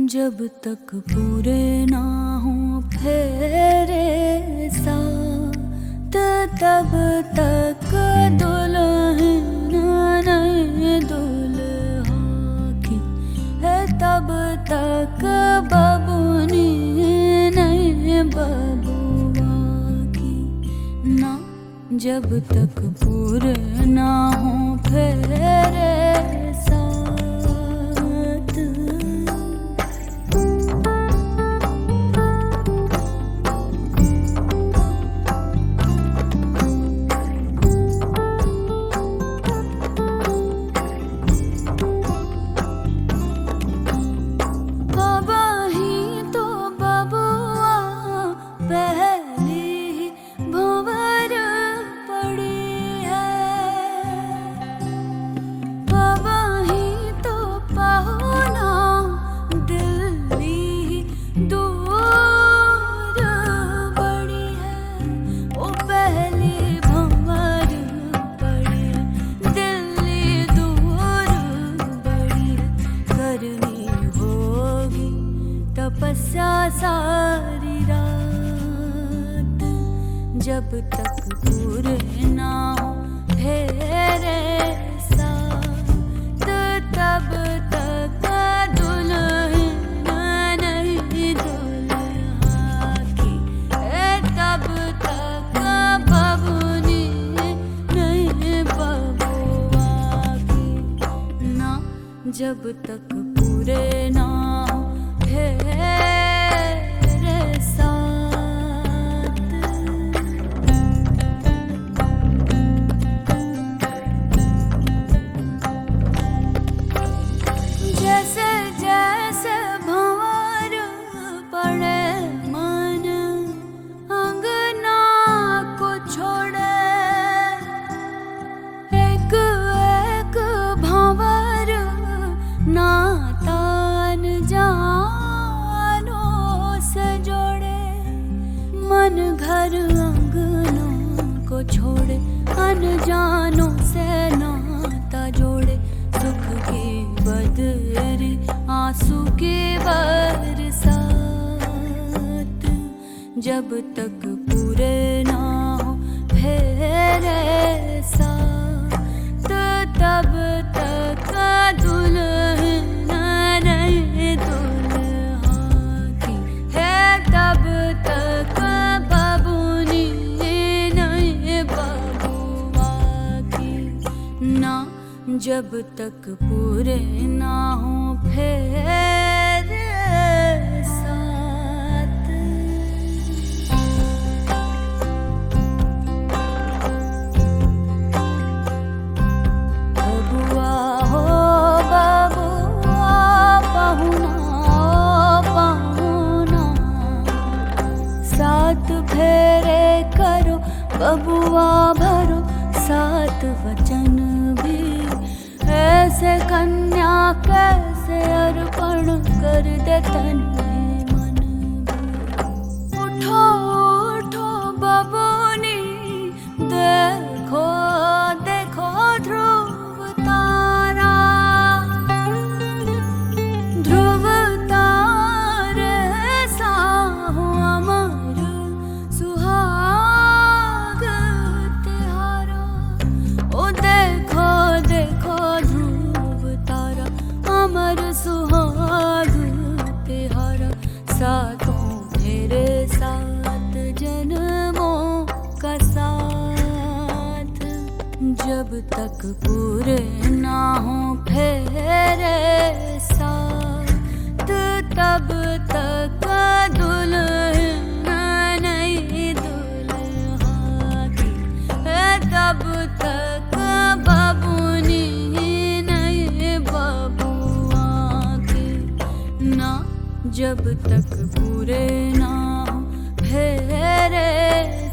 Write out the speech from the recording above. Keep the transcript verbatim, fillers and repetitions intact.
जब तक पूरे ना हो फेरे साथ, तब तक दुल्हन नहीं दुल्हा की है, तब तक बबुनी नहीं बबुआ की ना। जब तक पूरे ना हो फेरे तपस्या सारी रात, जब तक पूरे ना हो फेरे साथ, तब तक दुल्हन नहीं दुल्हा की है, तब तक बबुनी नहीं बबुआ की ना। जब तक पूरे ना हो फेरे साथ। जैसे जैसे भंवर पड़े मन अंगना को छोड़े, एक एक भंवर नाता न जानों से जोड़े, मन घर अंगनों को छोड़े, अनजानों से नाता जोड़े। सुख की बदरी आंसू की बरसात, जब तक पूरे ना हो फेरे साथ, तब तक दुल्हन नहीं दुल्हा की है, तब तक बबुनी नहीं बबुआ की ना। जब तक पूरे ना हो फेरे साथ। बबुआ हो बबुआ पहुना पहुना, सात फेरे करो बबुआ भरो, सात वचन भी ऐसे कन्या कैसे अर्पण कर दे तन मन भी। उठो उठो बबुनी देखो देखो ध्रुव तारा, ध्रुव तारे साहु अमर सुहाग तिहारा। ओ देखो देखो ध्रुव तारा अमर सुहाग तिहारा, सातों फेरे सात जन्मों का साथ। जब तक पूरे ना हो फेरे साथ, तब तक दुल्हन नहीं दुल्हा की है, तब तक बबुनी नहीं बबुआ की ना। जब तक पूरे ना हो फेरे